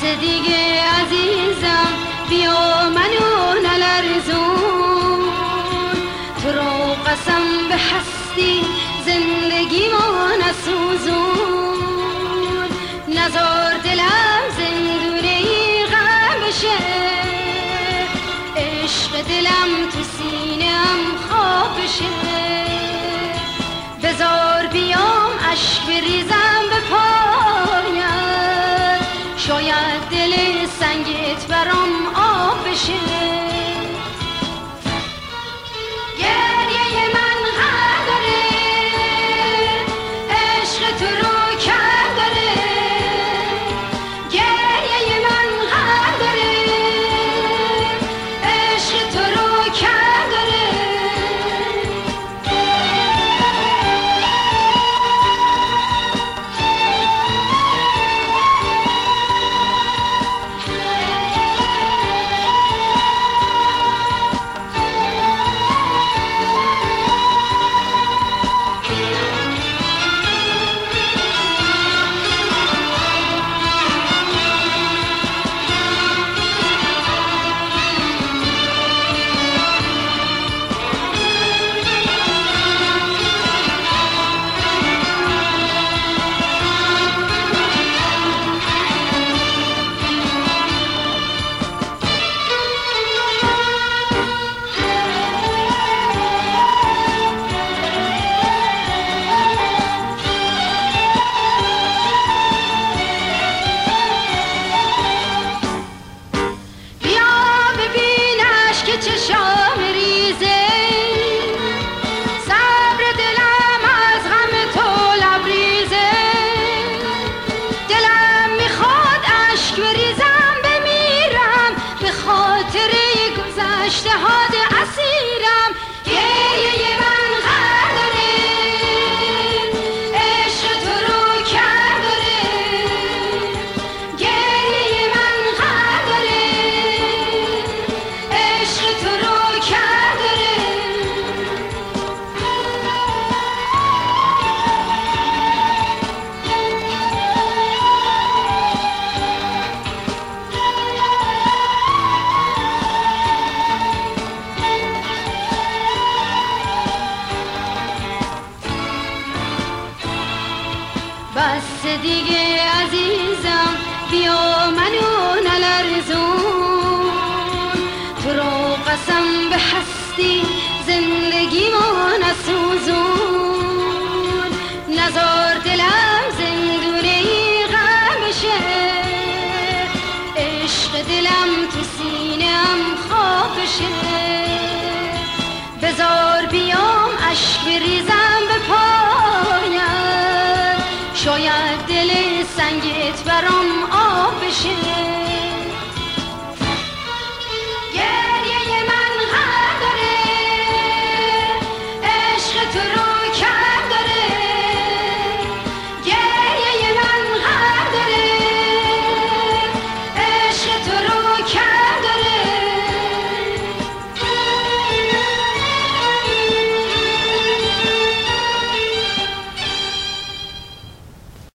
دیگه عزیزم بیا منو نلرزون، تو رو قسم به هستی زندگی ما نسوزون، نزار دلم زندونه ای غم بشه، عشق دلم تو سینه‌ام خواب بشه، بزار بیام اشک بریزم به پایت، شاید دل سنگت برام آب بشه. بس دیگه عزیزم بیا منو نلرزون، تو رو قسم به هستی زندگی ما نسوزون، نزار دلم زندونه ای غم بشه، عشق دلم تو سینه‌ام خواب بشه، بزار بیام اشک بریزم به پایت، شاید دل سنگت برام آب بشه.